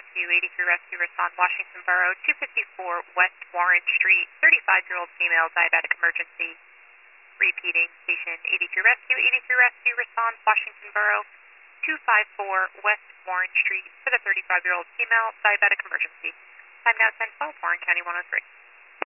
Rescue, 83 Rescue, respond Washington Borough, 254 West Warren Street, 35-year-old female, diabetic emergency. Repeating, station 83 Rescue, 83 Rescue, respond Washington Borough, 254 West Warren Street for the 35-year-old female, diabetic emergency. Time now 10:12, Warren County 103.